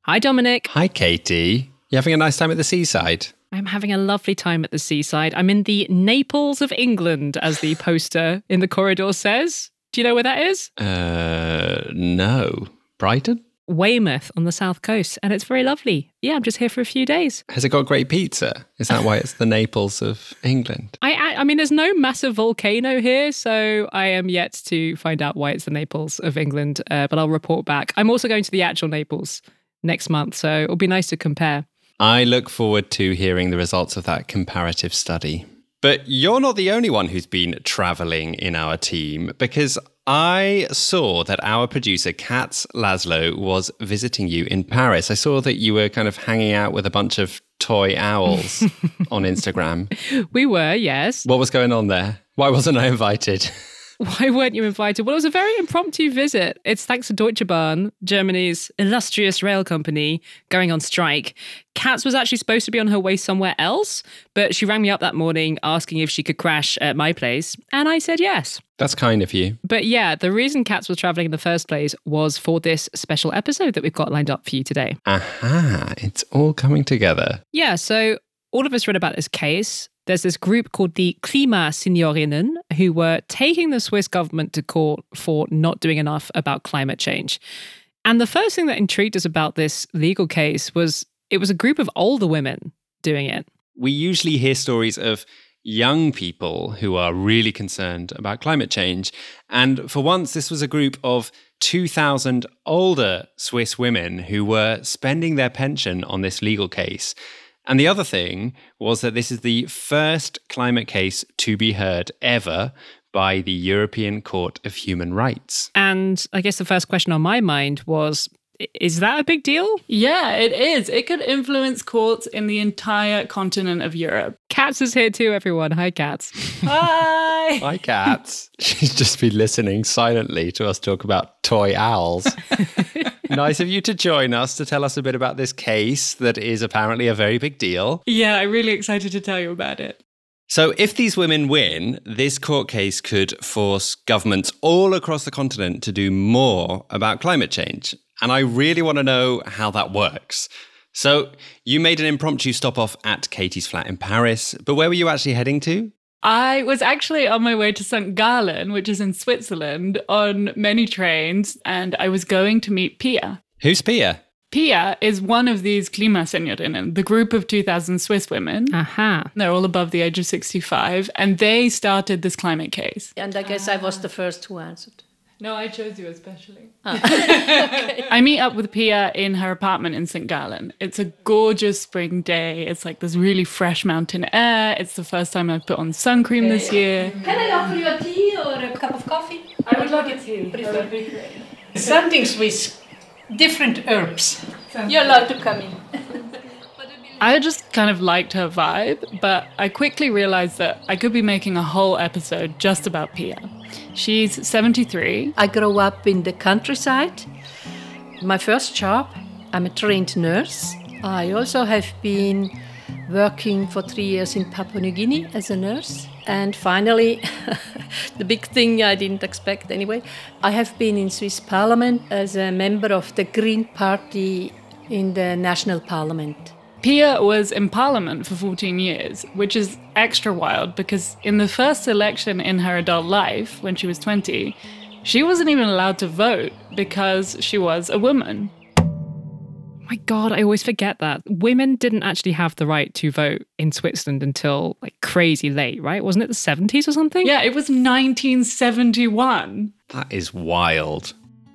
Hi, Dominic. Hi, Katie. You having a nice time at the seaside? I'm having a lovely time at the seaside. I'm in the Naples of England, as the poster in the corridor says. Do you know where that is? No. Brighton? Weymouth on the south coast, and it's very lovely. Yeah, I'm just here for a few days. Has it got great pizza? Is that why it's the Naples of England? I mean, there's no massive volcano here, so I am yet to find out why it's the Naples of England, but I'll report back. I'm also going to the actual Naples next month, so it'll be nice to compare. I look forward to hearing the results of that comparative study. But you're not the only one who's been travelling in our team, because I saw that our producer, Katz Laszlo, was visiting you in Paris. I saw that you were kind of hanging out with a bunch of toy owls on Instagram. We were, yes. What was going on there? Why wasn't I invited? Why weren't you invited? Well, it was a very impromptu visit. It's thanks to Deutsche Bahn, Germany's illustrious rail company, going on strike. Katz was actually supposed to be on her way somewhere else, but she rang me up that morning asking if she could crash at my place, and I said yes. That's kind of you. But yeah, the reason Katz was travelling in the first place was for this special episode that we've got lined up for you today. Aha, it's all coming together. Yeah, so all of us read about this case. There's this group called the Klimaseniorinnen who were taking the Swiss government to court for not doing enough about climate change. And the first thing that intrigued us about this legal case was it was a group of older women doing it. We usually hear stories of young people who are really concerned about climate change. And for once, this was a group of 2,000 older Swiss women who were spending their pension on this legal case. And the other thing was that this is the first climate case to be heard ever by the European Court of Human Rights. And I guess the first question on my mind was, is that a big deal? Yeah, it is. It could influence courts in the entire continent of Europe. Katz is here too, everyone. Hi, Katz. Hi! Hi, Katz. She's just been listening silently to us talk about toy owls. Nice of you to join us to tell us a bit about this case that is apparently a very big deal. Yeah, I'm really excited to tell you about it. So if these women win, this court case could force governments all across the continent to do more about climate change. And I really want to know how that works. So you made an impromptu stop off at Katie's flat in Paris, but where were you actually heading to? I was actually on my way to St. Gallen, which is in Switzerland, on many trains, and I was going to meet Pia. Who's Pia? Pia is one of these Klimaseniorinnen, the group of 2,000 Swiss women. Aha. They're all above the age of 65, and they started this climate case. And I guess I was the first who answered. No, I chose you especially. Okay. I meet up with Pia in her apartment in St. Gallen. It's a gorgeous spring day. It's like this really fresh mountain air. It's the first time I've put on sun cream this year. Can I offer you a tea or a cup of coffee? I would like a tea. That would be great. Something Swiss, different herbs. You're allowed to come in. I just kind of liked her vibe, but I quickly realized that I could be making a whole episode just about Pia. She's 73. I grew up in the countryside. My first job, I'm a trained nurse. I also have been working for 3 years in Papua New Guinea as a nurse. And finally, the big thing I didn't expect anyway, I have been in Swiss Parliament as a member of the Green Party in the National Parliament. Pia was in Parliament for 14 years, which is extra wild because in the first election in her adult life, when she was 20, she wasn't even allowed to vote because she was a woman. My God, I always forget that. Women didn't actually have the right to vote in Switzerland until like crazy late, right? Wasn't it the 70s or something? Yeah, it was 1971. That is wild.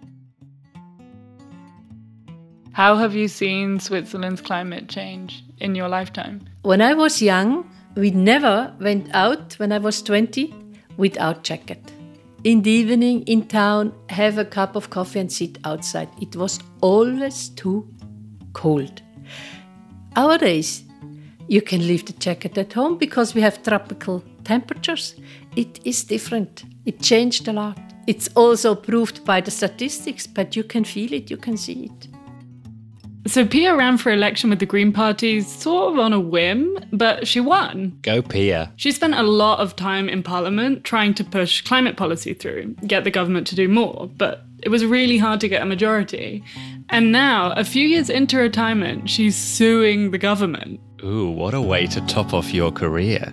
How have you seen Switzerland's climate change in your lifetime? When I was young, we never went out when I was 20 without jacket. In the evening, in town, have a cup of coffee and sit outside. It was always too cold. Nowadays, you can leave the jacket at home because we have tropical temperatures. It is different. It changed a lot. It's also proved by the statistics, but you can feel it, you can see it. So Pia ran for election with the Green Party sort of on a whim, but she won. Go Pia. She spent a lot of time in Parliament trying to push climate policy through, get the government to do more, but It was really hard to get a majority. And now, a few years into retirement, she's suing the government. Ooh, what a way to top off your career.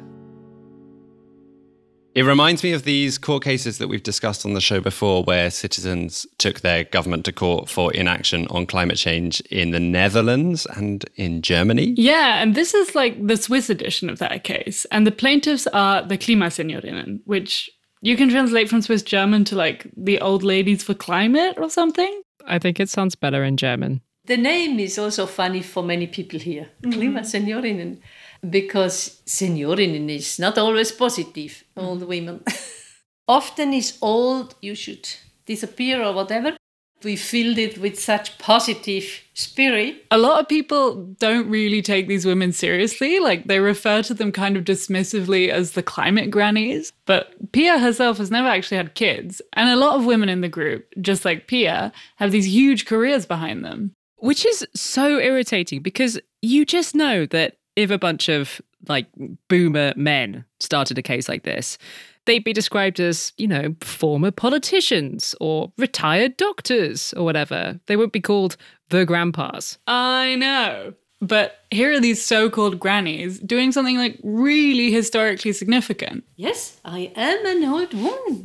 It reminds me of these court cases that we've discussed on the show before, where citizens took their government to court for inaction on climate change in the Netherlands and in Germany. Yeah, and this is like the Swiss edition of that case. And the plaintiffs are the Klimasenyorinnen, which you can translate from Swiss German to like the old ladies for climate or something. I think it sounds better in German. The name is also funny for many people here, Klimasenyorinnen, because Seniorinnen is not always positive, old women. Often is old, you should disappear or whatever. We filled it with such positive spirit. A lot of people don't really take these women seriously. Like, they refer to them kind of dismissively as the climate grannies. But Pia herself has never actually had kids. And a lot of women in the group, just like Pia, have these huge careers behind them. Which is so irritating because you just know that if a bunch of like boomer men started a case like this, they'd be described as, you know, former politicians or retired doctors or whatever. They wouldn't be called the grandpas. I know. But here are these so-called grannies doing something like really historically significant. Yes, I am an old woman.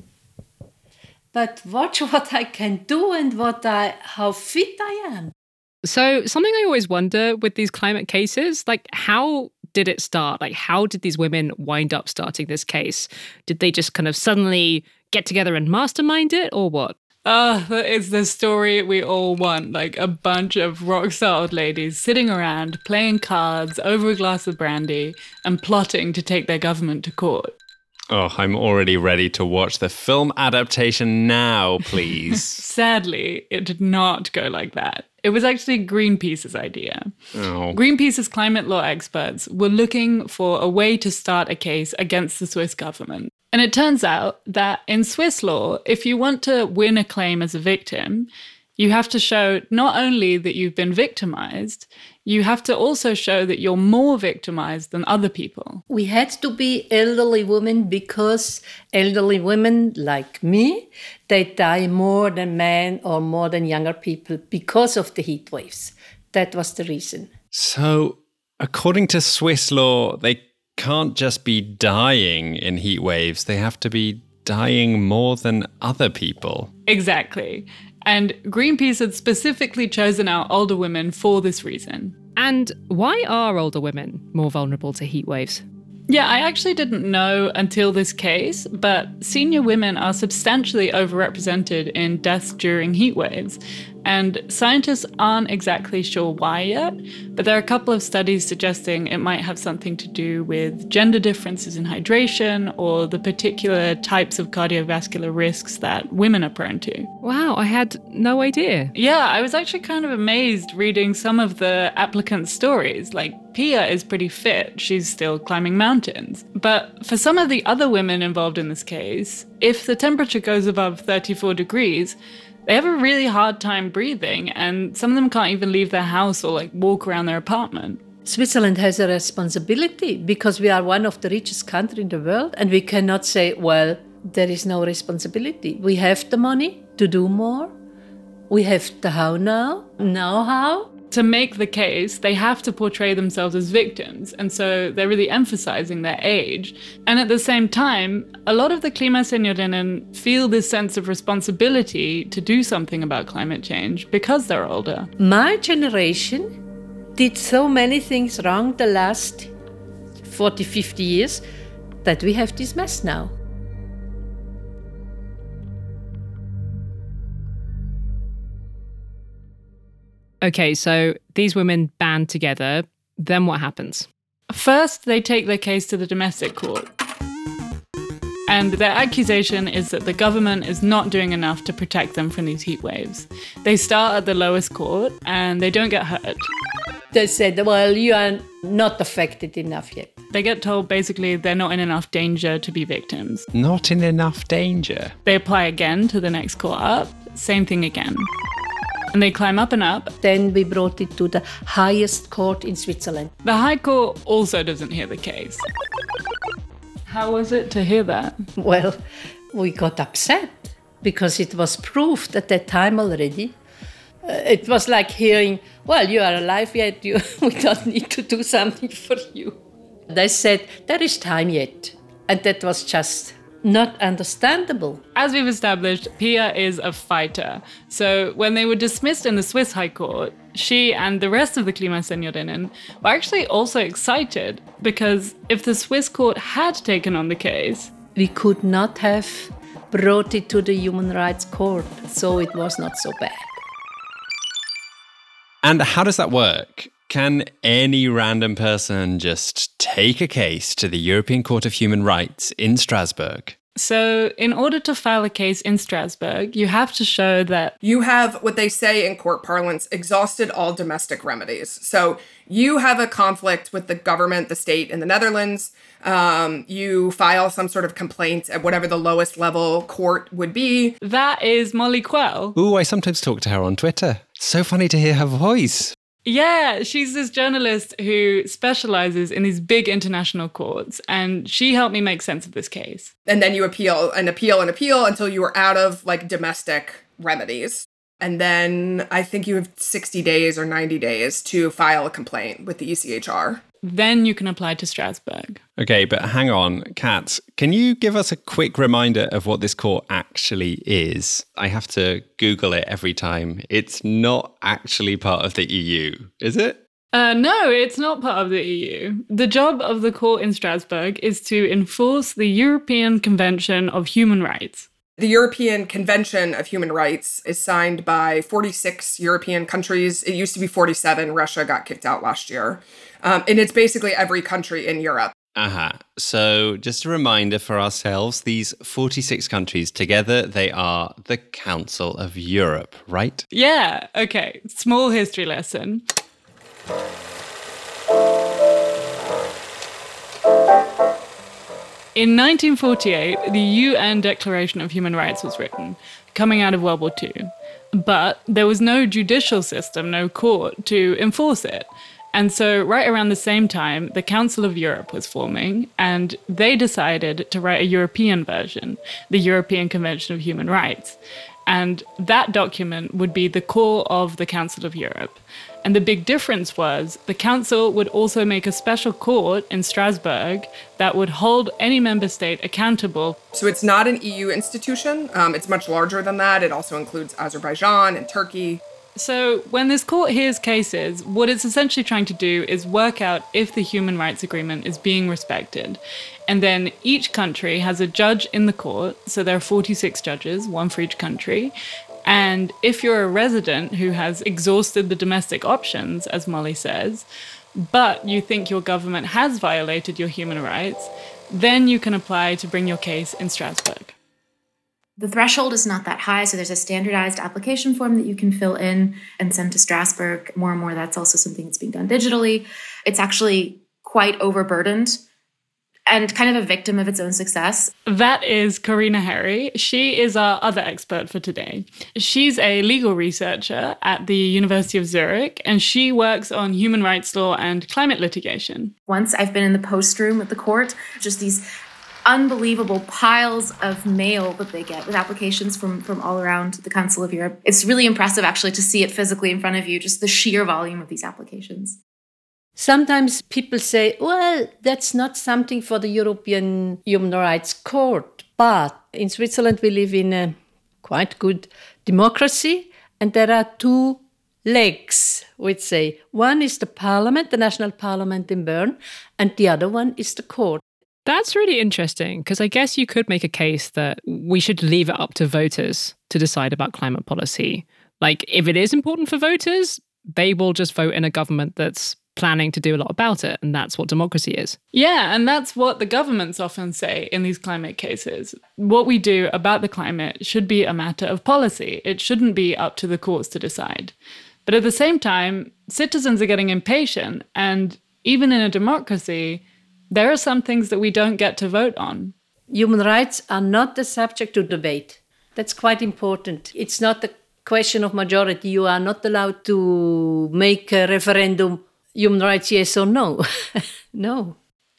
But watch what I can do and how fit I am. So something I always wonder with these climate cases, like how did it start? Like how did these women wind up starting this case? Did they just kind of suddenly get together and mastermind it or what? It's the story we all want, like a bunch of rock-star old ladies sitting around, playing cards over a glass of brandy and plotting to take their government to court. Oh, I'm already ready to watch the film adaptation now, please. Sadly, it did not go like that. It was actually Greenpeace's idea. Oh. Greenpeace's climate law experts were looking for a way to start a case against the Swiss government. And it turns out that in Swiss law, if you want to win a claim as a victim, you have to show not only that you've been victimized, you have to also show that you're more victimized than other people. We had to be elderly women because elderly women like me, they die more than men or more than younger people because of the heat waves. That was the reason. So, according to Swiss law, they can't just be dying in heat waves. They have to be dying more than other people. Exactly. And Greenpeace had specifically chosen out older women for this reason. And why are older women more vulnerable to heat waves? Yeah, I actually didn't know until this case, but senior women are substantially overrepresented in deaths during heat waves. And scientists aren't exactly sure why yet, but there are a couple of studies suggesting it might have something to do with gender differences in hydration or the particular types of cardiovascular risks that women are prone to. Wow, I had no idea. Yeah, I was actually kind of amazed reading some of the applicants' stories. Like, Pia is pretty fit. She's still climbing mountains. But for some of the other women involved in this case, if the temperature goes above 34 degrees, they have a really hard time breathing, and some of them can't even leave their house or like walk around their apartment. Switzerland has a responsibility because we are one of the richest countries in the world, and we cannot say, well, there is no responsibility. We have the money to do more. We have the how now. Now how? To make the case, they have to portray themselves as victims, and so they're really emphasizing their age. And at the same time, a lot of the Klimasenyorinnen feel this sense of responsibility to do something about climate change because they're older. My generation did so many things wrong the last 40, 50 years that we have this mess now. Okay, so these women band together. Then what happens? First, they take their case to the domestic court. And their accusation is that the government is not doing enough to protect them from these heat waves. They start at the lowest court and they don't get hurt. They said, well, you are not affected enough yet. They get told basically they're not in enough danger to be victims. Not in enough danger. They apply again to the next court up, same thing again. And they climb up and up. Then we brought it to the highest court in Switzerland. The High Court also doesn't hear the case. How was it to hear that? Well, we got upset because it was proved at that time already. It was like hearing, well, you are alive yet, we don't need to do something for you. They said, there is time yet. And that was just not understandable. As we've established, Pia is a fighter. So when they were dismissed in the Swiss High Court, she and the rest of the Klimaseniorinnen were actually also excited, because if the Swiss court had taken on the case, we could not have brought it to the Human Rights Court, so it was not so bad. And how does that work? Can any random person just take a case to the European Court of Human Rights in Strasbourg? So in order to file a case in Strasbourg, you have to show that you have, what they say in court parlance, exhausted all domestic remedies. So you have a conflict with the government, the state in the Netherlands. You file some sort of complaint at whatever the lowest level court would be. That is Molly Quell. Ooh, I sometimes talk to her on Twitter. So funny to hear her voice. Yeah, she's this journalist who specializes in these big international courts, and she helped me make sense of this case. And then you appeal until you are out of domestic remedies. And then I think you have 60 days or 90 days to file a complaint with the ECHR. Then you can apply to Strasbourg. Okay, but hang on, Kat, can you give us a quick reminder of what this court actually is? I have to Google it every time. It's not actually part of the EU, is it? No, it's not part of the EU. The job of the court in Strasbourg is to enforce the European Convention of Human Rights. The European Convention of Human Rights is signed by 46 European countries. It used to be 47. Russia got kicked out last year. And it's basically every country in Europe. So just a reminder for ourselves, these 46 countries together, they are the Council of Europe, right? Yeah, okay. Small history lesson. In 1948, the UN Declaration of Human Rights was written, coming out of World War II. But there was no judicial system, no court, to enforce it. And so right around the same time, the Council of Europe was forming, and they decided to write a European version, the European Convention of Human Rights. And that document would be the core of the Council of Europe. And the big difference was the Council would also make a special court in Strasbourg that would hold any member state accountable. So it's not an EU institution. It's much larger than that. It also includes Azerbaijan and Turkey. So when this court hears cases, what it's essentially trying to do is work out if the human rights agreement is being respected. And then each country has a judge in the court. So there are 46 judges, one for each country. And if you're a resident who has exhausted the domestic options, as Molly says, but you think your government has violated your human rights, then you can apply to bring your case in Strasbourg. The threshold is not that high, so there's a standardized application form that you can fill in and send to Strasbourg. More and more, that's also something that's being done digitally. It's actually quite overburdened and kind of a victim of its own success. That is Corina Harry. She is our other expert for today. She's a legal researcher at the University of Zurich, and she works on human rights law and climate litigation. Once I've been in the post room at the court, just these unbelievable piles of mail that they get with applications from all around the Council of Europe. It's really impressive, actually, to see it physically in front of you, just the sheer volume of these applications. Sometimes people say, well, that's not something for the European Human Rights Court. But in Switzerland, we live in a quite good democracy, and there are two legs, we'd say. One is the parliament, the national parliament in Bern, and the other one is the court. That's really interesting, because I guess you could make a case that we should leave it up to voters to decide about climate policy. Like, if it is important for voters, they will just vote in a government that's planning to do a lot about it, and that's what democracy is. Yeah, and that's what the governments often say in these climate cases. What we do about the climate should be a matter of policy. It shouldn't be up to the courts to decide. But at the same time, citizens are getting impatient, and even in a democracy, there are some things that we don't get to vote on. Human rights are not the subject to debate. That's quite important. It's not a question of majority. You are not allowed to make a referendum, human rights, yes or no. No.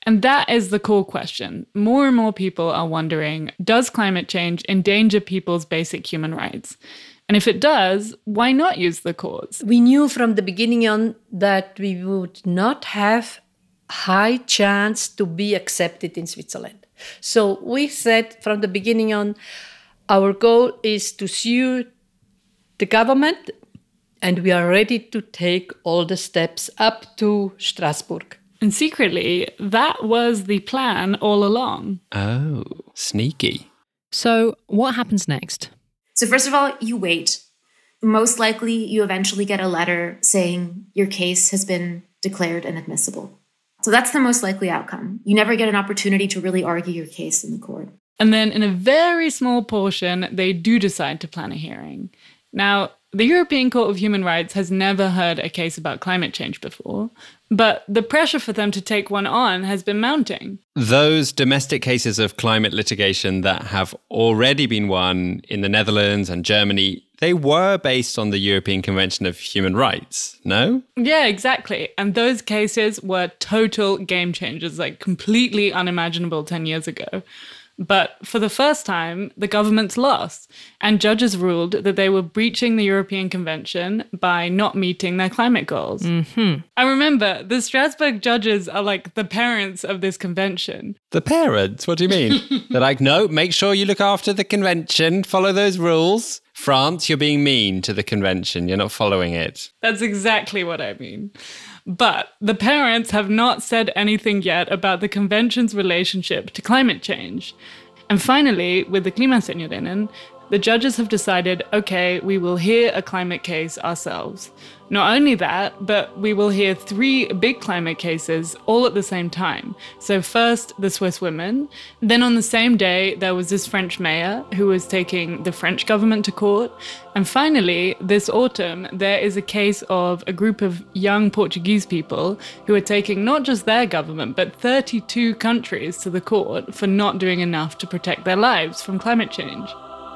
And that is the core question. More and more people are wondering, does climate change endanger people's basic human rights? And if it does, why not use the courts? We knew from the beginning on that we would not have high chance to be accepted in Switzerland. So we said from the beginning on, our goal is to sue the government, and we are ready to take all the steps up to Strasbourg. And secretly, that was the plan all along. Oh, sneaky. So what happens next? So first of all, you wait. Most likely, you eventually get a letter saying your case has been declared inadmissible. So that's the most likely outcome. You never get an opportunity to really argue your case in the court. And then in a very small portion, they do decide to plan a hearing. Now, the European Court of Human Rights has never heard a case about climate change before, but the pressure for them to take one on has been mounting. Those domestic cases of climate litigation that have already been won in the Netherlands and Germany, they were based on the European Convention of Human Rights, no? Yeah, exactly. And those cases were total game changers, like completely unimaginable 10 years ago. But for the first time, the governments lost, and judges ruled that they were breaching the European Convention by not meeting their climate goals. And remember, the Strasbourg judges are like the parents of this convention. The parents? What do you mean? They're like, no, make sure you look after the convention, follow those rules. France, you're being mean to the convention, you're not following it. That's exactly what I mean. But the parents have not said anything yet about the convention's relationship to climate change. And finally, with the Klimaseniorinnen, the judges have decided, okay, we will hear a climate case ourselves. Not only that, but we will hear 3 big climate cases all at the same time. So first, the Swiss women. Then on the same day, there was this French mayor who was taking the French government to court. And finally, this autumn, there is a case of a group of young Portuguese people who are taking not just their government, but 32 countries to the court for not doing enough to protect their lives from climate change.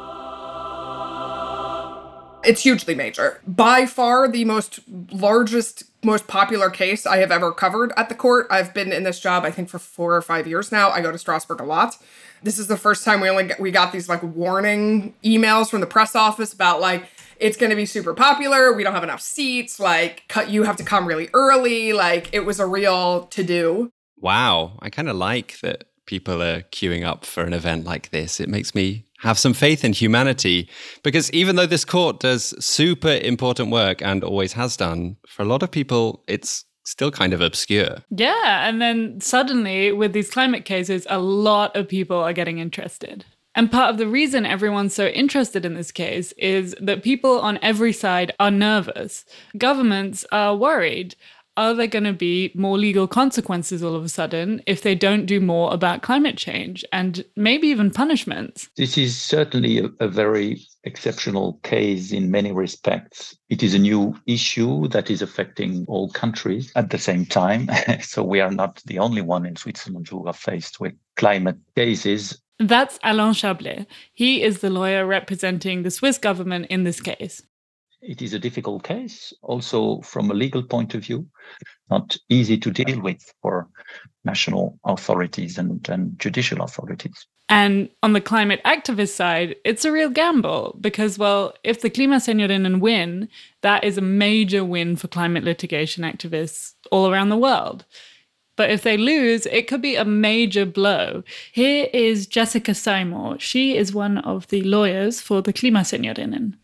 It's hugely major. By far the largest, most popular case I have ever covered at the court. I've been in this job, I think, for 4 or 5 years now. I go to Strasbourg a lot. This is the first time we got these warning emails from the press office about it's going to be super popular. We don't have enough seats. You have to come really early. It was a real to-do. Wow. I kind of like that people are queuing up for an event like this. It makes me have some faith in humanity, because even though this court does super important work and always has done, for a lot of people, it's still kind of obscure. Yeah, and then suddenly with these climate cases, a lot of people are getting interested. And part of the reason everyone's so interested in this case is that people on every side are nervous. Governments are worried. Are there going to be more legal consequences all of a sudden if they don't do more about climate change, and maybe even punishments? This is certainly a very exceptional case in many respects. It is a new issue that is affecting all countries at the same time. So we are not the only one in Switzerland who are faced with climate cases. That's Alain Chablais. He is the lawyer representing the Swiss government in this case. It is a difficult case, also from a legal point of view, not easy to deal with for national authorities and judicial authorities. And on the climate activist side, it's a real gamble because, well, if the Klimaseniorinnen win, that is a major win for climate litigation activists all around the world. But if they lose, it could be a major blow. Here is Jessica Seymour. She is one of the lawyers for the Klimaseniorinnen.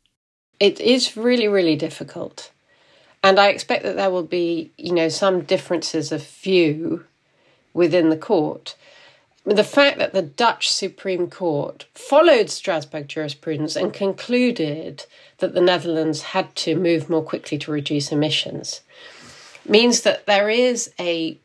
It is really, really difficult. And I expect that there will be, some differences of view within the court. The fact that the Dutch Supreme Court followed Strasbourg jurisprudence and concluded that the Netherlands had to move more quickly to reduce emissions means that there is a,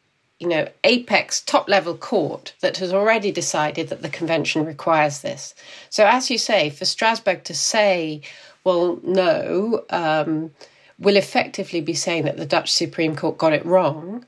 apex top-level court that has already decided that the convention requires this. So as you say, for Strasbourg to say, well, no, will effectively be saying that the Dutch Supreme Court got it wrong.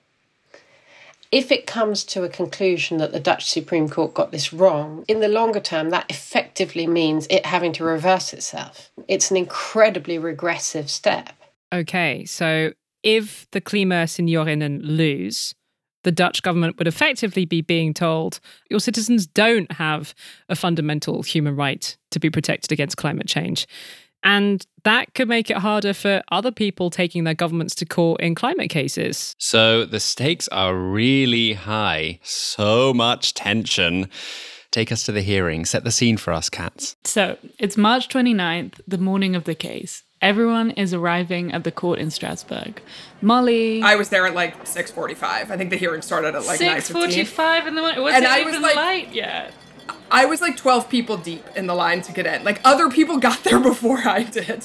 If it comes to a conclusion that the Dutch Supreme Court got this wrong, in the longer term, that effectively means it having to reverse itself. It's an incredibly regressive step. Okay, so if the Klimaseniorinnen lose, The Dutch government would effectively be being told, your citizens don't have a fundamental human right to be protected against climate change. And that could make it harder for other people taking their governments to court in climate cases. So the stakes are really high. So much tension. Take us to the hearing. Set the scene for us, Cats. So it's March 29th, the morning of the case. Everyone is arriving at the court in Strasbourg. Molly... I was there at like 6:45. I think the hearing started at like 9:15. 6:45 in the morning? Was it even light yet? I was like 12 people deep in the line to get in. Like, other people got there before I did.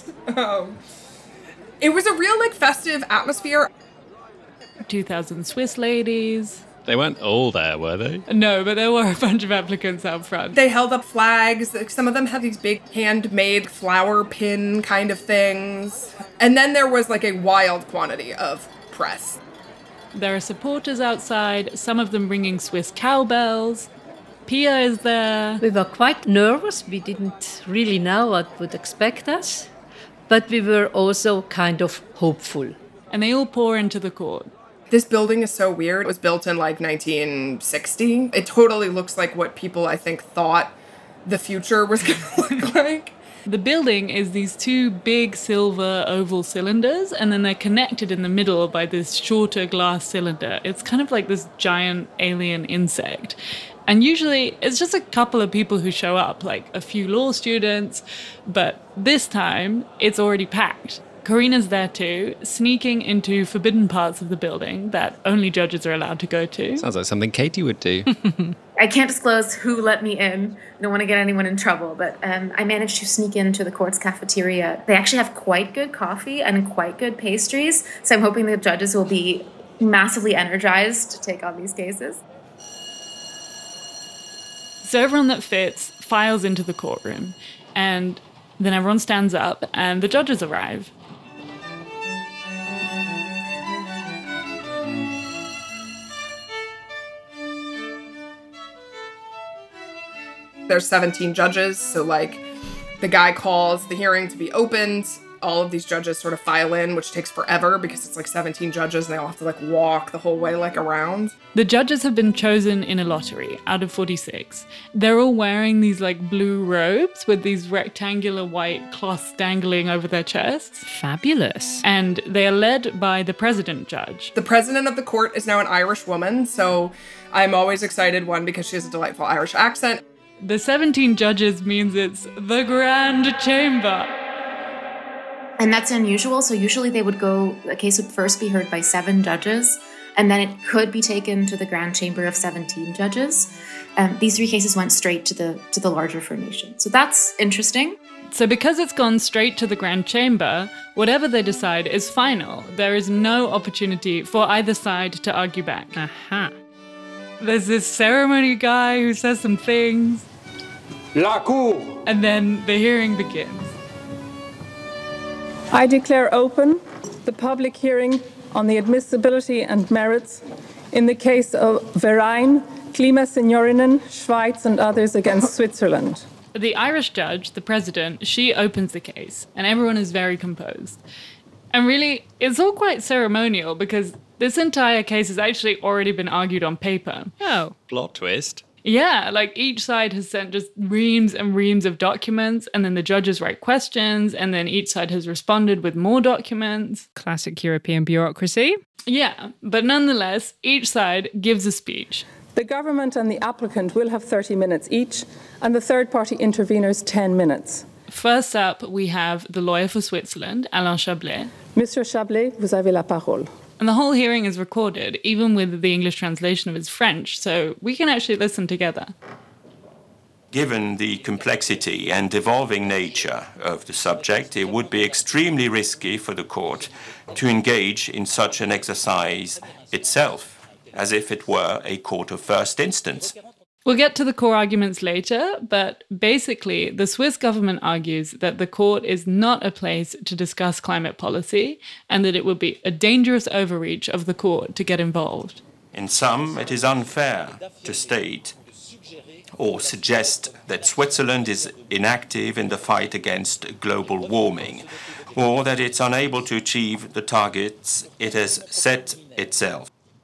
It was a real, like, festive atmosphere. 2,000 Swiss ladies. They weren't all there, were they? No, but there were a bunch of applicants out front. They held up flags. Some of them had these big handmade flower pin kind of things. And then there was, like, a wild quantity of press. There are supporters outside, some of them ringing Swiss cowbells. Pia is there. We were quite nervous. We didn't really know what would expect us, but we were also kind of hopeful. And they all pour into the court. This building is so weird. It was built in like 1960. It totally looks like what people, I think, thought the future was going to look like. The building is these two big silver oval cylinders, and then they're connected in the middle by this shorter glass cylinder. It's kind of like this giant alien insect. And usually it's just a couple of people who show up, like a few law students, but this time it's already packed. Karina's there too, sneaking into forbidden parts of the building that only judges are allowed to go to. Sounds like something Katie would do. I can't disclose who let me in. I don't want to get anyone in trouble, but I managed to sneak into the court's cafeteria. They actually have quite good coffee and quite good pastries, so I'm hoping the judges will be massively energized to take on these cases. So everyone that fits files into the courtroom, and then everyone stands up and the judges arrive. There's 17 judges, so like the guy calls the hearing to be opened. All of these judges sort of file in, which takes forever because it's like 17 judges and they all have to like walk the whole way like around. The judges have been chosen in a lottery out of 46. They're all wearing these like blue robes with these rectangular white cloths dangling over their chests. Fabulous. And they are led by the president judge. The president of the court is now an Irish woman, so I'm always excited, one, because she has a delightful Irish accent. The 17 judges means it's the Grand Chamber. And that's unusual. So usually a case would first be heard by 7 judges, and then it could be taken to the Grand Chamber of 17 judges. These 3 cases went straight to the larger formation. So that's interesting. So because it's gone straight to the Grand Chamber, whatever they decide is final. There is no opportunity for either side to argue back. Aha. There's this ceremony guy who says some things. La Cour. And then the hearing begins. I declare open the public hearing on the admissibility and merits in the case of Verein, Klimasenjorinnen, Schweiz and others against Switzerland. The Irish judge, the president, she opens the case, and everyone is very composed. And really, it's all quite ceremonial because this entire case has actually already been argued on paper. Oh. Plot twist. Yeah, like each side has sent just reams and reams of documents, and then the judges write questions, and then each side has responded with more documents. Classic European bureaucracy. Yeah, but nonetheless, each side gives a speech. The government and the applicant will have 30 minutes each, and the third-party interveners 10 minutes. First up, we have the lawyer for Switzerland, Alain Chablais. Monsieur Chablais, vous avez la parole. And the whole hearing is recorded, even with the English translation of his French, so we can actually listen together. Given the complexity and evolving nature of the subject, it would be extremely risky for the court to engage in such an exercise itself, as if it were a court of first instance. We'll get to the core arguments later, but basically, the Swiss government argues that the court is not a place to discuss climate policy and that it would be a dangerous overreach of the court to get involved. In sum, it is unfair to state or suggest that Switzerland is inactive in the fight against global warming, or that it's unable to achieve the targets it has set itself.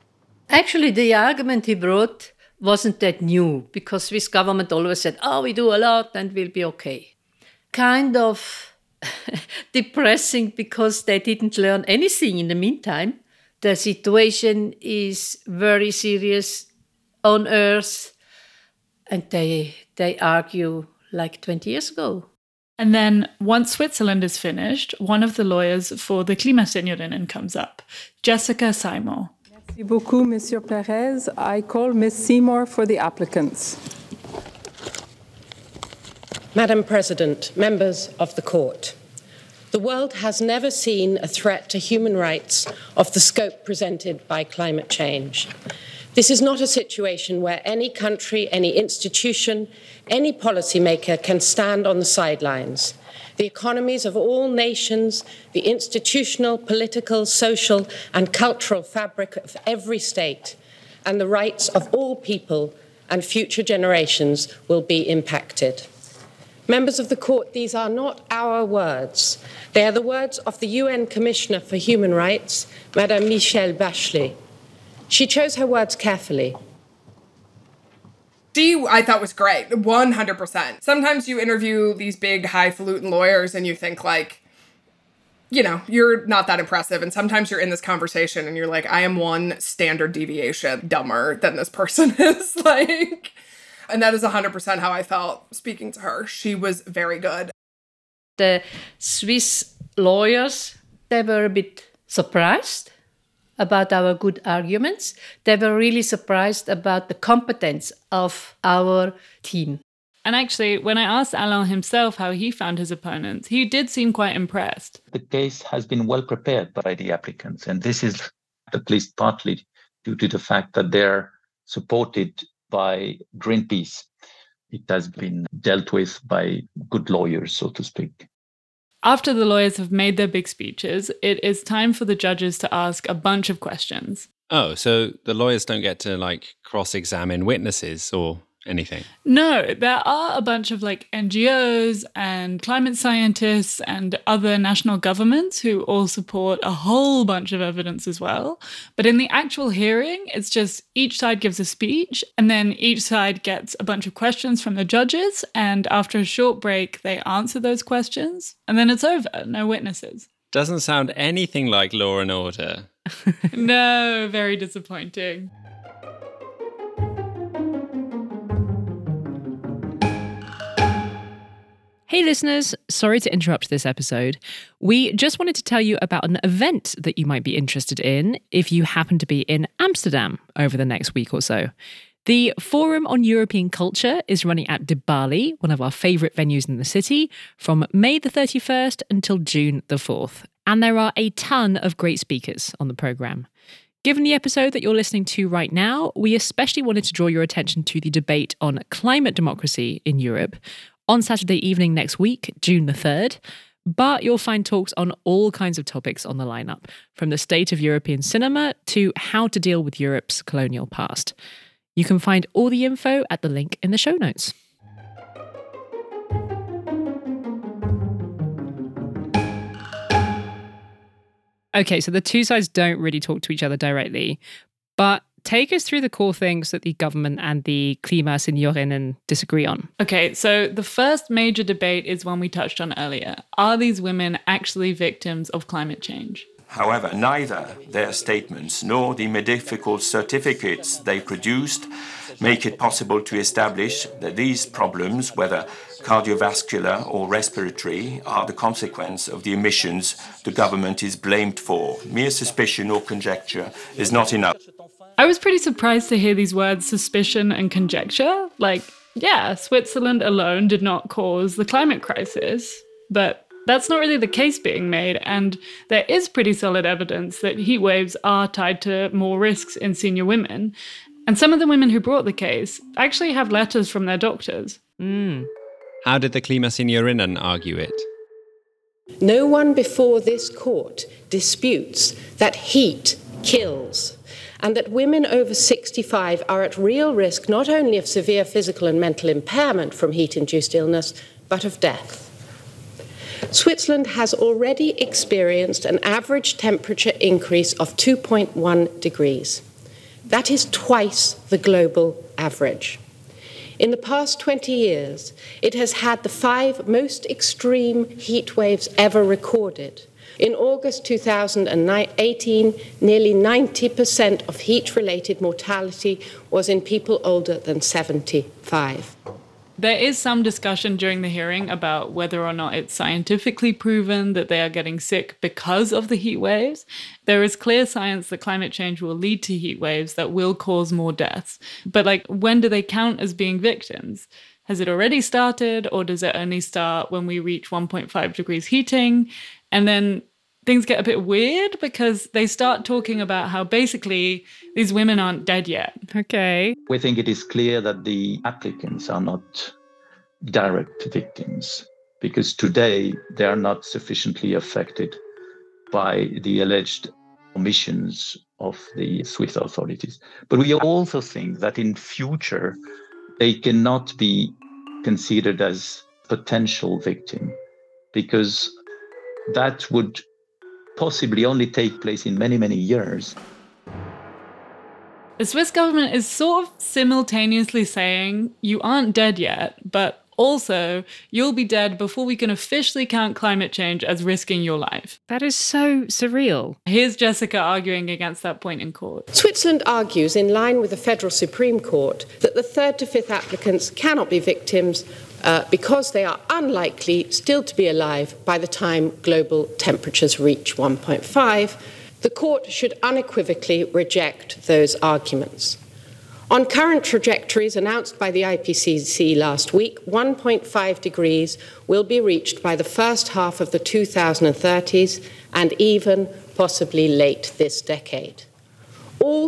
Actually, the argument he brought wasn't that new, because Swiss government always said, we do a lot and we'll be okay. Kind of depressing, because they didn't learn anything in the meantime. The situation is very serious on Earth, and they argue like 20 years ago. And then once Switzerland is finished, one of the lawyers for the Klimaseniorinnen comes up, Jessica Seymour. Merci beaucoup, Monsieur Perez. I call Ms. Seymour for the applicants. Madam President, members of the court, the world has never seen a threat to human rights of the scope presented by climate change. This is not a situation where any country, any institution, any policymaker can stand on the sidelines. The economies of all nations, the institutional, political, social, and cultural fabric of every state, and the rights of all people and future generations will be impacted. Members of the court, these are not our words. They are the words of the UN Commissioner for Human Rights, Madame Michelle Bachelet. She chose her words carefully. She, I thought, was great. 100%. Sometimes you interview these big, highfalutin lawyers and you think, like, you know, you're not that impressive. And sometimes you're in this conversation and you're like, I am one standard deviation dumber than this person is. Like, and that is 100% how I felt speaking to her. She was very good. The Swiss lawyers, they were a bit surprised about our good arguments. They were really surprised about the competence of our team. And actually, when I asked Alain himself how he found his opponents, he did seem quite impressed. The case has been well prepared by the applicants, and this is at least partly due to the fact that they're supported by Greenpeace. It has been dealt with by good lawyers, so to speak. After the lawyers have made their big speeches, it is time for the judges to ask a bunch of questions. Oh, so the lawyers don't get to, like, cross-examine witnesses or anything? No, there are a bunch of NGOs and climate scientists and other national governments who all support a whole bunch of evidence as well. But in the actual hearing, it's just each side gives a speech and then each side gets a bunch of questions from the judges. And after a short break, they answer those questions and then it's over. No witnesses. Doesn't sound anything like Law and Order. No, very disappointing. Hey listeners, sorry to interrupt this episode. We just wanted to tell you about an event that you might be interested in if you happen to be in Amsterdam over the next week or so. The Forum on European Culture is running at De Bali, one of our favourite venues in the city, from May the 31st until June the 4th. And there are a ton of great speakers on the programme. Given the episode that you're listening to right now, we especially wanted to draw your attention to the debate on climate democracy in Europe on Saturday evening next week, June the 3rd. But you'll find talks on all kinds of topics on the lineup, from the state of European cinema to how to deal with Europe's colonial past. You can find all the info at the link in the show notes. Okay, so the two sides don't really talk to each other directly, but take us through the core things that the government and the Klimaseniorinnen disagree on. Okay, so the first major debate is one we touched on earlier. Are these women actually victims of climate change? However, neither their statements nor the medical certificates they produced make it possible to establish that these problems, whether cardiovascular or respiratory, are the consequence of the emissions the government is blamed for. Mere suspicion or conjecture is not enough. I was pretty surprised to hear these words, suspicion and conjecture. Switzerland alone did not cause the climate crisis, but that's not really the case being made, and there is pretty solid evidence that heat waves are tied to more risks in senior women. And some of the women who brought the case actually have letters from their doctors. How did the Klimaseniorinnen argue it? No one before this court disputes that heat kills, and that women over 65 are at real risk not only of severe physical and mental impairment from heat-induced illness, but of death. Switzerland has already experienced an average temperature increase of 2.1 degrees. That is twice the global average. In the past 20 years, it has had the 5 most extreme heat waves ever recorded. In August 2018, nearly 90% of heat-related mortality was in people older than 75. There is some discussion during the hearing about whether or not it's scientifically proven that they are getting sick because of the heat waves. There is clear science that climate change will lead to heat waves that will cause more deaths. But when do they count as being victims? Has it already started, or does it only start when we reach 1.5 degrees heating? And then things get a bit weird because they start talking about how basically these women aren't dead yet. Okay. We think it is clear that the applicants are not direct victims because today they are not sufficiently affected by the alleged omissions of the Swiss authorities. But we also think that in future, they cannot be considered as potential victim because that would possibly only take place in many, many years. The Swiss government is sort of simultaneously saying you aren't dead yet, but also you'll be dead before we can officially count climate change as risking your life. That is so surreal. Here's Jessica arguing against that point in court. Switzerland argues, in line with the Federal Supreme Court, that the 3rd to 5th applicants cannot be victims because they are unlikely still to be alive by the time global temperatures reach 1.5. The court should unequivocally reject those arguments. On current trajectories announced by the IPCC last week, 1.5 degrees will be reached by the first half of the 2030s and even possibly late this decade. All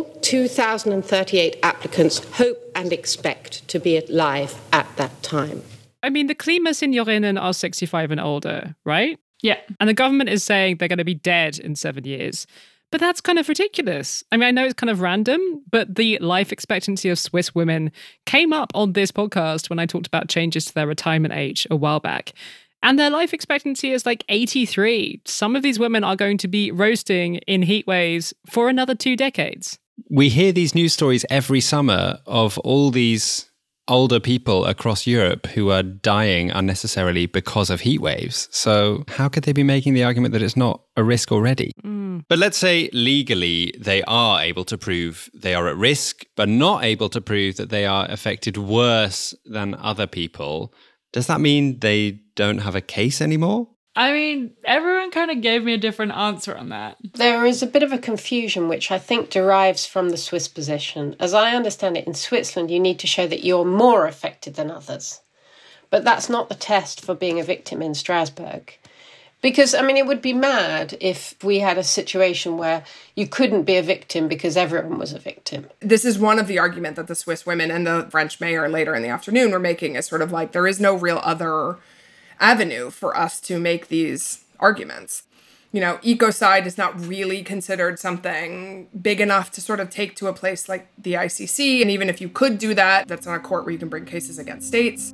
2038 applicants hope and expect to be alive at that time. I mean, the Klimaseniorinnen are 65 and older, right? Yeah. And the government is saying they're going to be dead in 7 years. But that's kind of ridiculous. I mean, I know it's kind of random, but the life expectancy of Swiss women came up on this podcast when I talked about changes to their retirement age a while back. And their life expectancy is like 83. Some of these women are going to be roasting in heat waves for another 2 decades. We hear these news stories every summer of all these older people across Europe who are dying unnecessarily because of heat waves. So how could they be making the argument that it's not a risk already? But let's say legally they are able to prove they are at risk, but not able to prove that they are affected worse than other people. Does that mean they don't have a case anymore? I mean, everyone kind of gave me a different answer on that. There is a bit of a confusion, which I think derives from the Swiss position. As I understand it, in Switzerland, you need to show that you're more affected than others. But that's not the test for being a victim in Strasbourg. Because, I mean, it would be mad if we had a situation where you couldn't be a victim because everyone was a victim. This is one of the arguments that the Swiss women and the French mayor later in the afternoon were making, is sort of like there is no real other avenue for us to make these arguments. You know, ecocide is not really considered something big enough to sort of take to a place like the ICC. And even if you could do that, that's not a court where you can bring cases against states.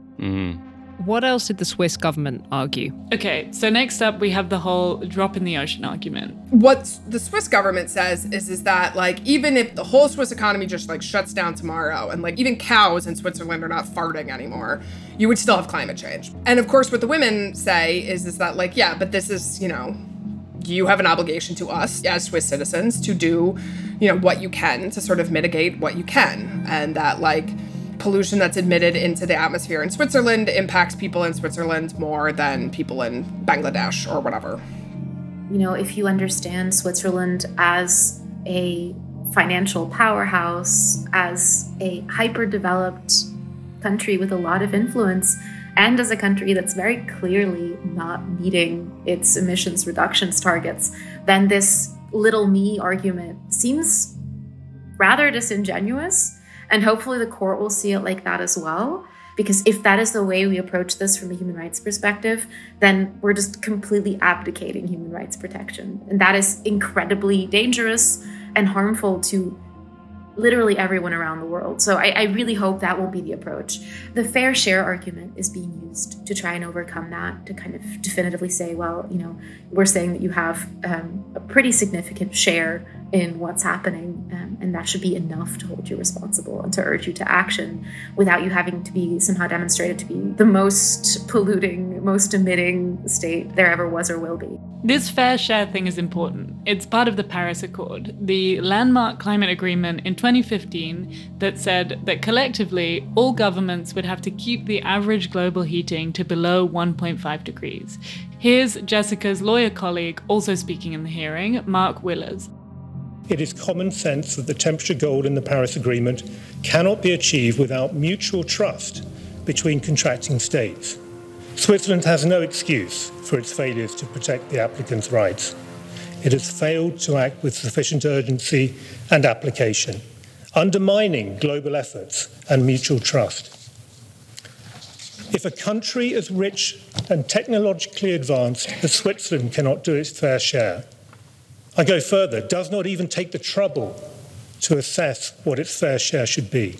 What else did the Swiss government argue? Okay, so next up we have the whole drop in the ocean argument. What the Swiss government says is that, like, even if the whole Swiss economy just, like, shuts down tomorrow and, like, even cows in Switzerland are not farting anymore, you would still have climate change. And, of course, what the women say is that, like, yeah, but this is, you know, you have an obligation to us as Swiss citizens to do, you know, what you can to sort of mitigate what you can. And that, like, pollution that's emitted into the atmosphere in Switzerland impacts people in Switzerland more than people in Bangladesh or whatever. You know, if you understand Switzerland as a financial powerhouse, as a hyper-developed country with a lot of influence, and as a country that's very clearly not meeting its emissions reductions targets, then this little me argument seems rather disingenuous. And hopefully the court will see it like that as well. Because if that is the way we approach this from a human rights perspective, then we're just completely abdicating human rights protection. And that is incredibly dangerous and harmful to literally everyone around the world. So I really hope that will be the approach. The fair share argument is being used to try and overcome that, to kind of definitively say, well, you know, we're saying that you have a pretty significant share in what's happening, and that should be enough to hold you responsible and to urge you to action without you having to be somehow demonstrated to be the most polluting, most emitting state there ever was or will be. This fair share thing is important. It's part of the Paris Accord, the landmark climate agreement in 2015 that said that collectively all governments would have to keep the average global heating to below 1.5 degrees. Here's Jessica's lawyer colleague also speaking in the hearing, Mark Willers. It is common sense that the temperature goal in the Paris Agreement cannot be achieved without mutual trust between contracting states. Switzerland has no excuse for its failures to protect the applicants' rights. It has failed to act with sufficient urgency and application, undermining global efforts and mutual trust. If a country as rich and technologically advanced as Switzerland cannot do its fair share, I go further, does not even take the trouble to assess what its fair share should be,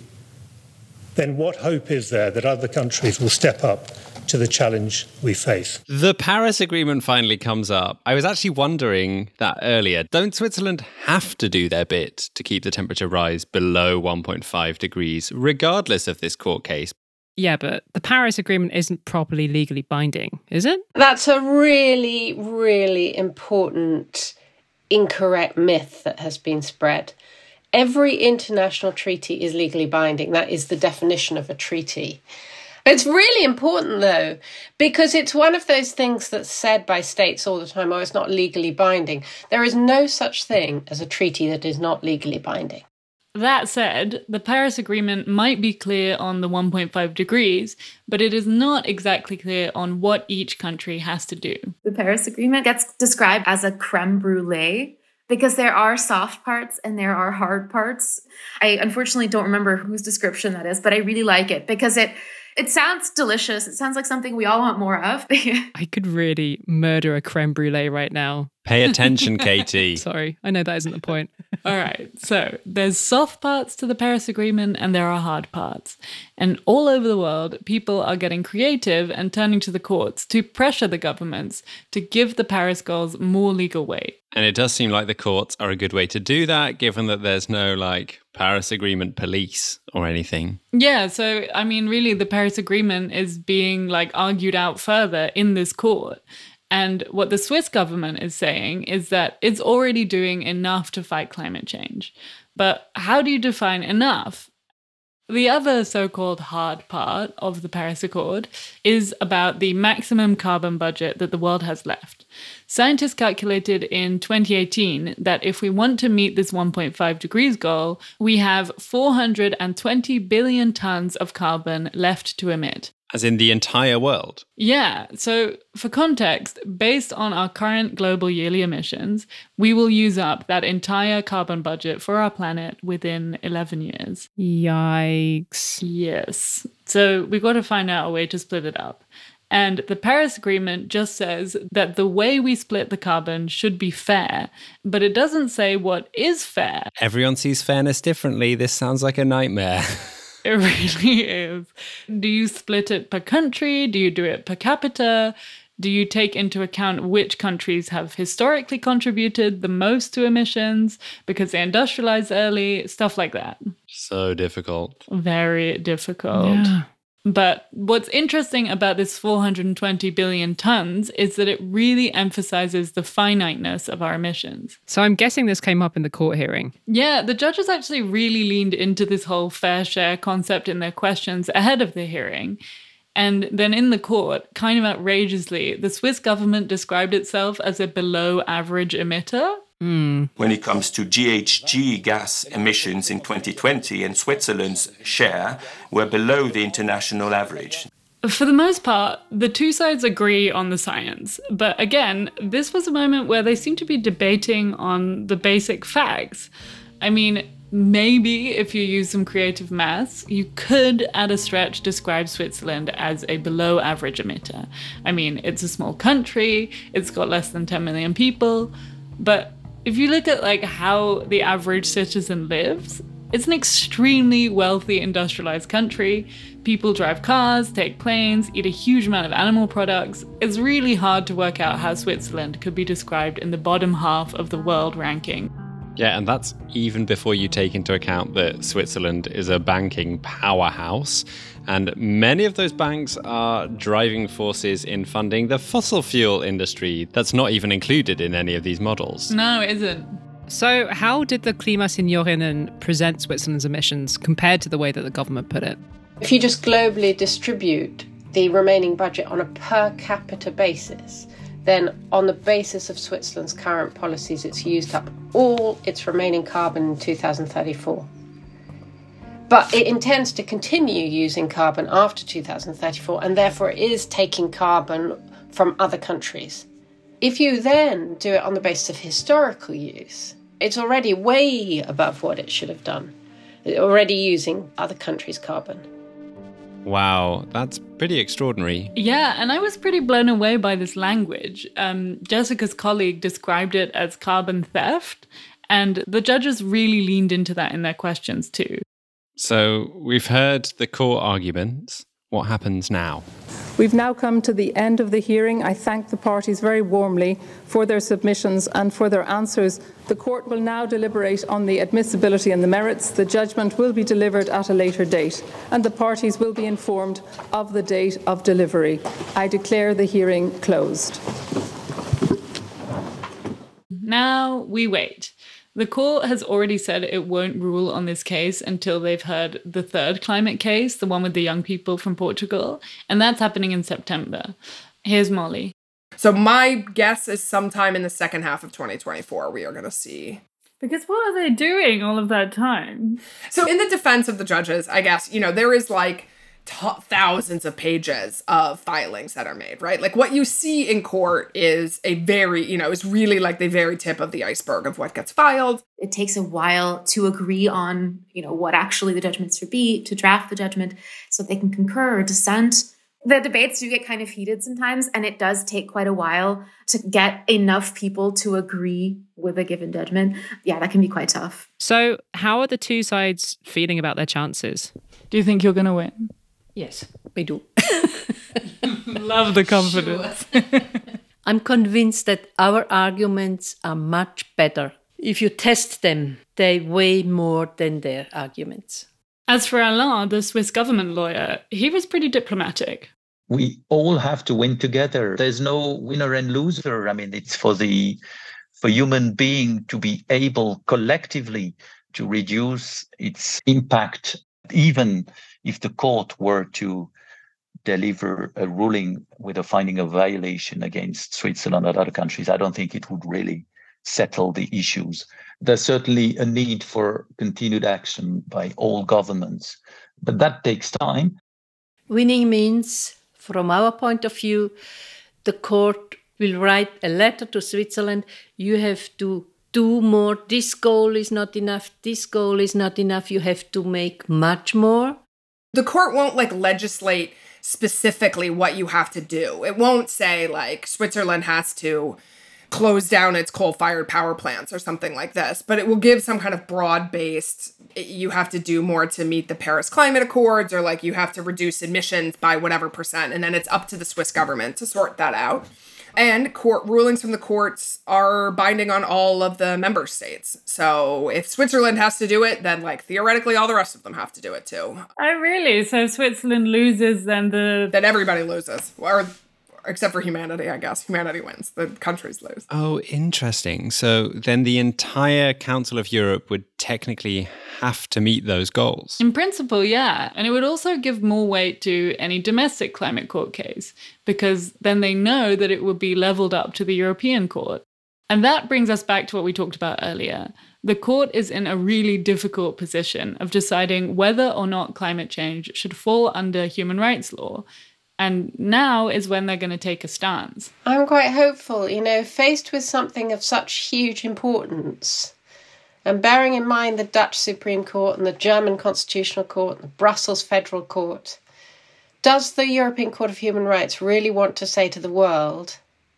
then what hope is there that other countries will step up to the challenge we face? The Paris Agreement finally comes up. I was actually wondering that earlier. Don't Switzerland have to do their bit to keep the temperature rise below 1.5 degrees, regardless of this court case? Yeah, but the Paris Agreement isn't properly legally binding, is it? That's a really, really important incorrect myth that has been spread. Every international treaty is legally binding. That is the definition of a treaty. It's really important, though, because it's one of those things that's said by states all the time, oh, it's not legally binding. There is no such thing as a treaty that is not legally binding. That said, the Paris Agreement might be clear on the 1.5 degrees, but it is not exactly clear on what each country has to do. The Paris Agreement gets described as a crème brûlée because there are soft parts and there are hard parts. I unfortunately don't remember whose description that is, but I really like it because it sounds delicious. It sounds like something we all want more of. I could really murder a crème brûlée right now. Pay attention, Katie. Sorry, I know that isn't the point. All right, so there's soft parts to the Paris Agreement and there are hard parts. And all over the world, people are getting creative and turning to the courts to pressure the governments to give the Paris goals more legal weight. And it does seem like the courts are a good way to do that, given that there's no, Paris Agreement police or anything. Yeah, so, I mean, really, the Paris Agreement is being, argued out further in this court. And what the Swiss government is saying is that it's already doing enough to fight climate change. But how do you define enough? The other so-called hard part of the Paris Accord is about the maximum carbon budget that the world has left. Scientists calculated in 2018 that if we want to meet this 1.5 degrees goal, we have 420 billion tons of carbon left to emit. As in the entire world? Yeah. So for context, based on our current global yearly emissions, we will use up that entire carbon budget for our planet within 11 years. Yikes. Yes. So we've got to find out a way to split it up. And the Paris Agreement just says that the way we split the carbon should be fair, but it doesn't say what is fair. Everyone sees fairness differently. This sounds like a nightmare. It really is. Do you split it per country? Do you do it per capita? Do you take into account which countries have historically contributed the most to emissions because they industrialized early? Stuff like that. So difficult. Very difficult. Yeah. But what's interesting about this 420 billion tons is that it really emphasizes the finiteness of our emissions. So I'm guessing this came up in the court hearing. Yeah, the judges actually really leaned into this whole fair share concept in their questions ahead of the hearing. And then in the court, kind of outrageously, the Swiss government described itself as a below-average emitter. When it comes to GHG gas emissions in 2020, and Switzerland's share were below the international average. For the most part, the two sides agree on the science. But again, this was a moment where they seem to be debating on the basic facts. I mean, maybe if you use some creative maths, you could, at a stretch, describe Switzerland as a below-average emitter. I mean, it's a small country, it's got less than 10 million people, but if you look at how the average citizen lives, It's an extremely wealthy, industrialized country. People drive cars, take planes, eat a huge amount of animal products. It's really hard to work out how Switzerland could be described in the bottom half of the world ranking. Yeah, and that's even before you take into account that Switzerland is a banking powerhouse, and many of those banks are driving forces in funding the fossil fuel industry that's not even included in any of these models. No, it isn't. So how did the Klimaseniorinnen present Switzerland's emissions compared to the way that the government put it? If you just globally distribute the remaining budget on a per capita basis, then on the basis of Switzerland's current policies, it's used up all its remaining carbon in 2034. But it intends to continue using carbon after 2034, and therefore it is taking carbon from other countries. If you then do it on the basis of historical use, it's already way above what it should have done. It's already using other countries' carbon. Wow, that's pretty extraordinary. Yeah, and I was pretty blown away by this language. Jessica's colleague described it as carbon theft, and the judges really leaned into that in their questions too. So we've heard the court arguments. What happens now? We've now come to the end of the hearing. I thank the parties very warmly for their submissions and for their answers. The court will now deliberate on the admissibility and the merits. The judgment will be delivered at a later date, and the parties will be informed of the date of delivery. I declare the hearing closed. Now we wait. The court has already said it won't rule on this case until they've heard the third climate case, the one with the young people from Portugal, and that's happening in September. Here's Molly. So my guess is sometime in the second half of 2024 we are going to see. Because what are they doing all of that time? So in the defense of the judges, I guess, there is like thousands of pages of filings that are made, right? Like what you see in court is a very, is really like the very tip of the iceberg of what gets filed. It takes a while to agree on, what actually the judgments should be, to draft the judgment so they can concur or dissent. The debates do get kind of heated sometimes, and it does take quite a while to get enough people to agree with a given judgment. Yeah, that can be quite tough. So how are the two sides feeling about their chances? Do you think you're going to win? Yes, we do. Love the confidence. Sure. I'm convinced that our arguments are much better. If you test them, they weigh more than their arguments. As for Alain, the Swiss government lawyer, he was pretty diplomatic. We all have to win together. There's no winner and loser. I mean, it's for human being to be able collectively to reduce its impact, even if the court were to deliver a ruling with a finding of violation against Switzerland and other countries. I don't think it would really settle the issues. There's certainly a need for continued action by all governments, but that takes time. Winning means, from our point of view, the court will write a letter to Switzerland. You have to do more. This goal is not enough. This goal is not enough. You have to make much more. The court won't legislate specifically what you have to do. It won't say Switzerland has to close down its coal-fired power plants or something like this, but it will give some kind of broad-based, you have to do more to meet the Paris Climate Accords, or you have to reduce emissions by whatever percent, and then it's up to the Swiss government to sort that out. And court rulings from the courts are binding on all of the member states. So if Switzerland has to do it, then theoretically all the rest of them have to do it too. Oh, really? So if Switzerland loses, then everybody loses. Or except for humanity, I guess. Humanity wins. The countries lose. Oh, interesting. So then the entire Council of Europe would technically have to meet those goals. In principle, yeah. And it would also give more weight to any domestic climate court case, because then they know that it would be leveled up to the European Court. And that brings us back to what we talked about earlier. The court is in a really difficult position of deciding whether or not climate change should fall under human rights law. And now is when they're going to take a stance. I'm quite hopeful, faced with something of such huge importance, and bearing in mind the Dutch Supreme Court and the German Constitutional Court and the Brussels Federal Court, does the European Court of Human Rights really want to say to the world,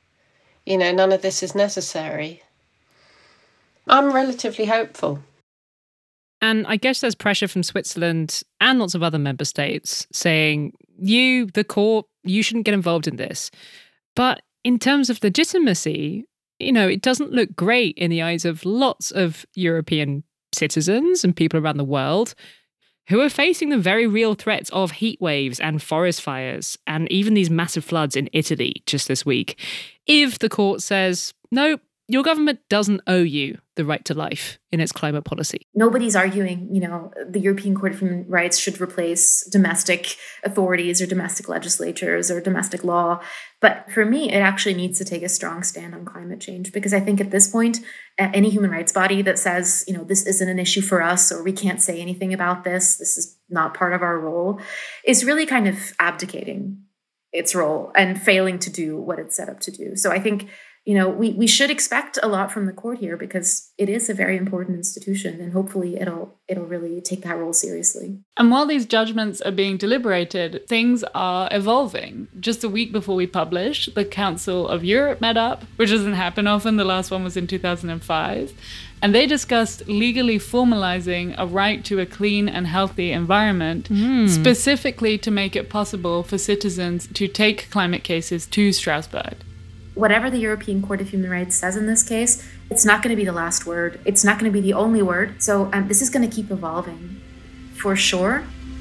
none of this is necessary? I'm relatively hopeful. And I guess there's pressure from Switzerland and lots of other member states saying, you, the court, you shouldn't get involved in this. But in terms of legitimacy, it doesn't look great in the eyes of lots of European citizens and people around the world who are facing the very real threats of heat waves and forest fires and even these massive floods in Italy just this week. If the court says, no, your government doesn't owe you the right to life in its climate policy. Nobody's arguing, the European Court of Human Rights should replace domestic authorities or domestic legislatures or domestic law. But for me, it actually needs to take a strong stand on climate change, because I think at this point, any human rights body that says, this isn't an issue for us, or we can't say anything about this is not part of our role, is really kind of abdicating its role and failing to do what it's set up to do. So I think we should expect a lot from the court here, because it is a very important institution, and hopefully it'll really take that role seriously. And while these judgments are being deliberated, things are evolving. Just a week before we published, the Council of Europe met up, which doesn't happen often. The last one was in 2005. And they discussed legally formalizing a right to a clean and healthy environment, specifically to make it possible for citizens to take climate cases to Strasbourg. Whatever the European Court of Human Rights says in this case, it's not going to be the last word. It's not going to be the only word. So this is going to keep evolving, for sure.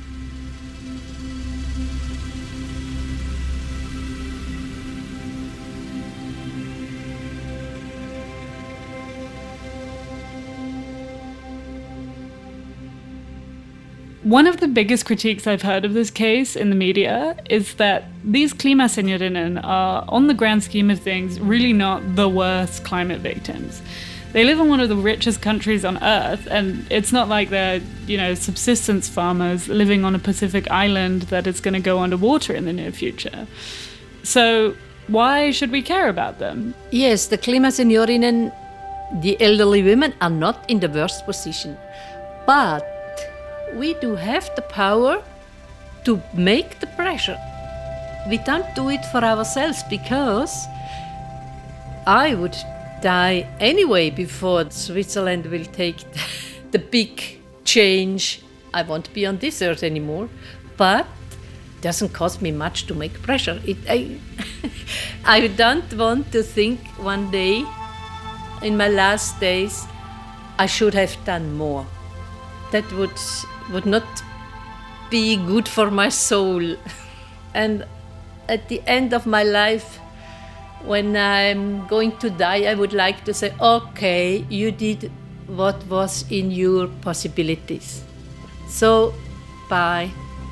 One of the biggest critiques I've heard of this case in the media is that these Klimaseñorinnen are, on the grand scheme of things, really not the worst climate victims. They live in one of the richest countries on Earth, and it's not like they're, subsistence farmers living on a Pacific island that is going to go underwater in the near future. So why should we care about them? Yes, the Klimaseñorinnen, the elderly women, are not in the worst position. But we do have the power to make the pressure. We don't do it for ourselves, because I would die anyway before Switzerland will take the big change. I won't be on this earth anymore, but it doesn't cost me much to make pressure. I don't want to think one day in my last days I should have done more. That would not be good for my soul. And at the end of my life, when I'm going to die, I would like to say, okay, you did what was in your possibilities. So, bye.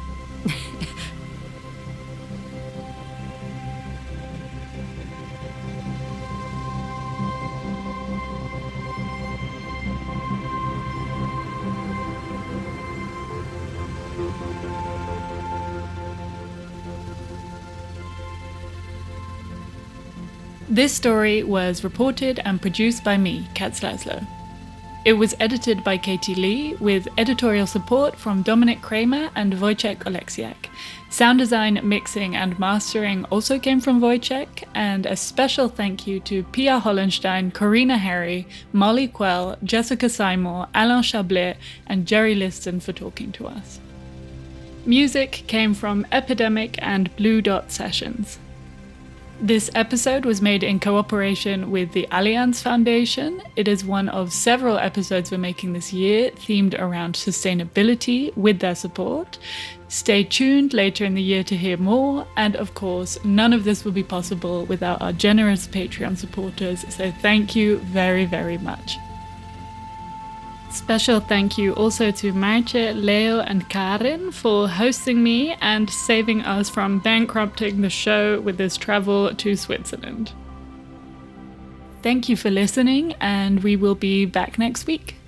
This story was reported and produced by me, Katz Laszlo. It was edited by Katie Lee, with editorial support from Dominic Kramer and Wojciech Oleksiak. Sound design, mixing and mastering also came from Wojciech, and a special thank you to Pia Hollenstein, Corina Harry, Molly Quell, Jessica Seymour, Alain Chablet and Jerry Liston for talking to us. Music came from Epidemic and Blue Dot Sessions. This episode was made in cooperation with the Allianz Foundation. It is one of several episodes we're making this year themed around sustainability with their support. Stay tuned later in the year to hear more. And of course, none of this would be possible without our generous Patreon supporters. So thank you very, very much. Special thank you also to Maartje, Leo and Karin for hosting me and saving us from bankrupting the show with this travel to Switzerland. Thank you for listening, and we will be back next week.